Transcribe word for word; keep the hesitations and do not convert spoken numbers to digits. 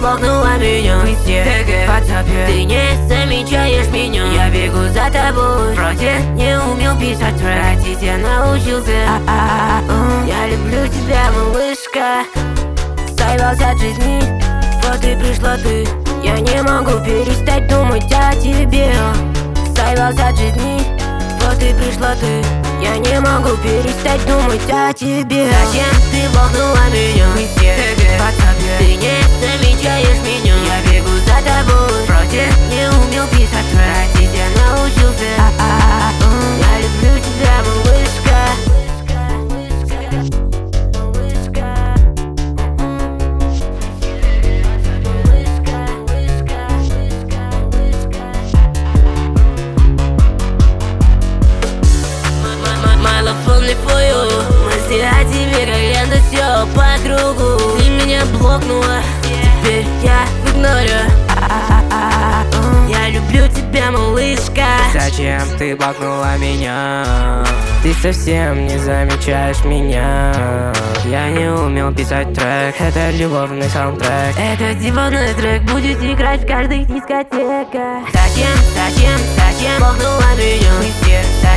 блокнула меня в инсте, ТГ, ватсапе. Ты не замечаешь меня, я бегу за тобой. Вроде не умел писать трек, хотеть я научился. А-а-а-а. Я люблю тебя, малышка. Сорвался от жизни, вот и пришла ты. Я не могу перестать думать о тебе. Сорвался от жизни, вот и пришла ты. Я не могу перестать думать о тебе. Зачем ты блокнула меня в инсте, ТГ, ватсапе? Ты не замечаешь меня, я бегу за тобой. Вроде не умел писать трек, хотеть я научился. А-а-а-а. Я люблю тебя, малышка. А тебе как лента, все по кругу. Ты меня блокнула, теперь я в игноре. Я люблю тебя, малышка. Зачем ты блокнула меня? Ты совсем не замечаешь меня. Я не умел писать трек, это любовный саундтрек. Этот диванный трек будет играть в каждой дискотеке. Зачем, зачем, зачем блокнула меня в инсте?